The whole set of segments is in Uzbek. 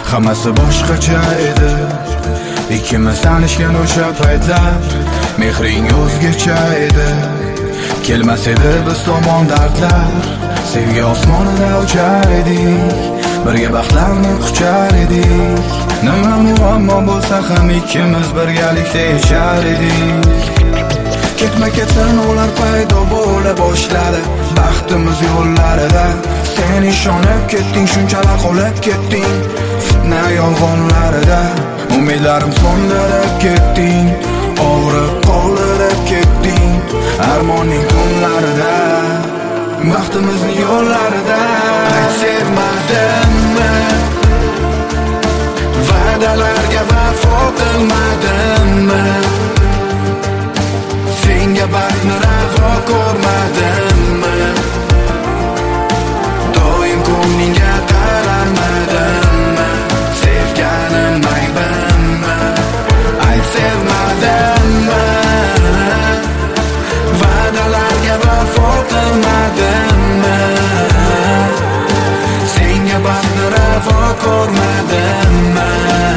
hammasi boshqacha edi. Ikkimiz tanishgan o'sha paytlar mehring o'zgacha edi. Kelmas edi biz tomon dardlar, sevgi osmonida uchar edik, birga baxtlarni quchar edik. Nima muammo bo'lsa ham ikkimiz birgalikda yashar edik. Ketma-ketsin ular paydo bo'la boshladi baxtimiz yo'llarida. Sen ishonib ketding, shunchalar qolib ketding fitna yolg'onlarida. Umidlarim so'ndirib ketding, og'rib qoldirib ketding armonning kunlarida, baxtimizni yo'llarida. Sevmadimmi, va'dalarga vafo qilmadimmi, senga baxtni ravo ko'rmadimmi, doim ko'nglingga qararmadimmi, sevganim aybimmi? Ayt, sevmadimmi, va'dalarga vafo qilmadimmi, senga baxtni ravo ko'rmadimmi,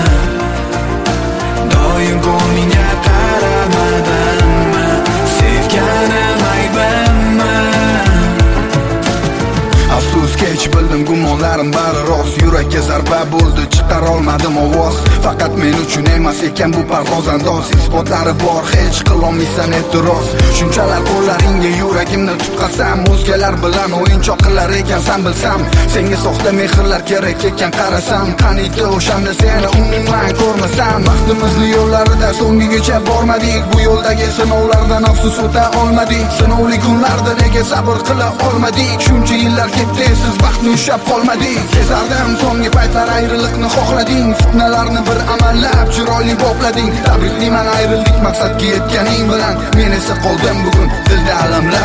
doim ko'nglingga qararmadimmi, sevganim aybimmi? Afsus kech bildim, gumonlarim bari rost. Yurakka zarba bo'ldi, chiqara olmadim ovoz. Faqat men uchun emas ekan bu parvoz andoz. Isbotlari bor, hech qilolmaysan e'tiroz. Shunchalar qo'llaringga yuragimni tutqazsam, o'zgalar bilan o'yinchoq qilar ekansan bilsam. Senga soxta mehrlar kerak ekan qarasam, qaniydi o'shanda seni umuman ko'rmasam. Baxtimizni yo'llarida so'ngigacha bormadik, bu yo'ldagi sinovlardan afsus o'ta olmadik. Sinovli kunlarda nega sabr qila olmadik? Shuncha yillar ketdi, siz baxtni ushlab qolmadik. Sezardim so'nggi paytlar ayriliqni xohlading, fitnalarni bir amallab chiroyli boplading. Tabriklayman ayrildik maqsadga yetganing bilan, men esa qoldim bugun dilda alamlar.